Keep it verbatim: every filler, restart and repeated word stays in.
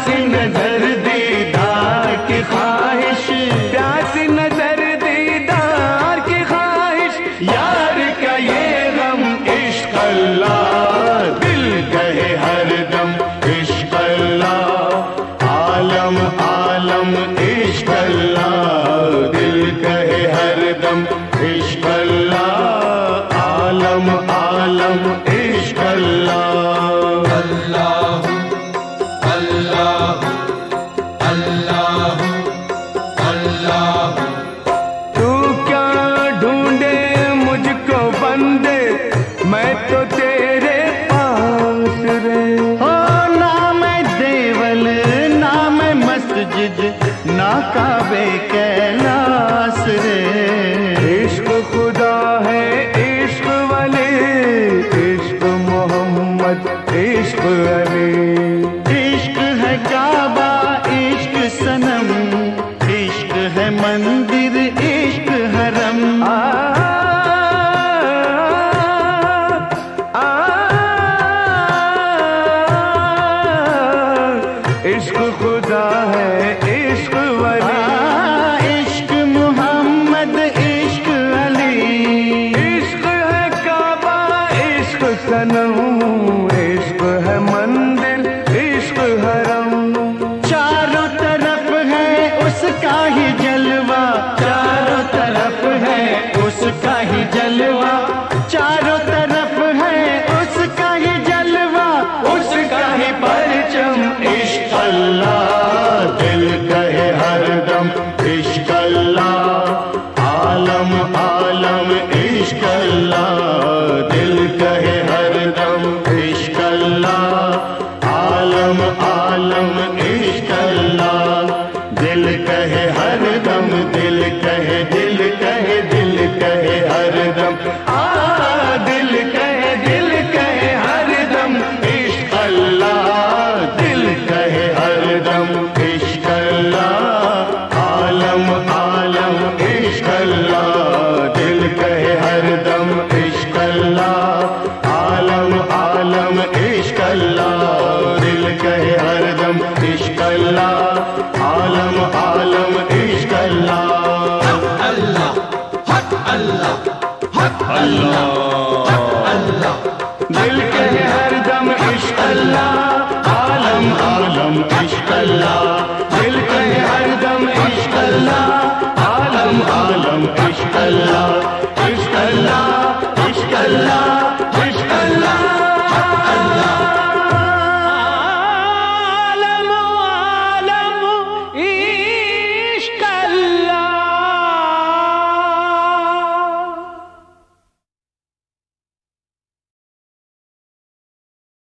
प्यासी नजर दीदार की ख्वाहिश, प्यासी नजर दीदार की ख्वाहिश, यार का ये गम इश्क अल्लाह, दिल कहे हरदम इश्क अल्लाह, आलम आलम इश्क अल्लाह, दिल कहे हरदम इश्क अल्लाह, आलम आलम इश्क अल्लाह। अल्लाह अल्लाह अल्लाह अल्लाह। तू क्या ढूंढे मुझको बंदे, मैं तो तेरे पास रे। हो ना मैं देवल ना मैं मस्जिद ना काबे कैलाश रे। इश्क खुदा है इश्क वली, इश्क मोहम्मद इश्क अली, इश्क है काबा इश्क सनम, इश्क है मंदिर इश्क हरम। आ, आ, इश्क खुदा है इश्क वली, इश्क मोहम्मद इश्क अली, इश्क है काबा इश्क सनम, इश्क है मंदिर इश्क हरम। चारों तरफ है उसका ही जलवा, चारों तरफ है उसका ही जलवा, चारों तरफ है उसका ही जलवा, उसका ही परचम इश्क अल्लाह, दिल कहे हरदम इश्क अल्लाह, आलम आलम इश्क अल्लाह, दिल कहे हरदम इश्क अल्लाह, आलम आलम इश्क अल्लाह, दिल कहे हरदम, दिल कहे दिल कहे दिल कहे हरदम, आ दिल कहे दिल कहे हरदम इश्क अल्लाह, दिल कहे हरदम इश्क अल्लाह, आलम आलम इश्क अल्लाह, दिल कहे हरदम इश्क अल्लाह, आलम आलम इश्क अल्लाह, दिल कहे हरदम इश्क अल्लाह, आलम आलम इश्क अल्लाह। अल्लाह हक अल्लाह हक अल्लाह अल्लाह। दिल कहे हरदम इश्क अल्लाह, आलम आलम इश्क अल्लाह, दिल कहे हरदम इश्क अल्लाह, आलम आलम इश्क अल्लाह।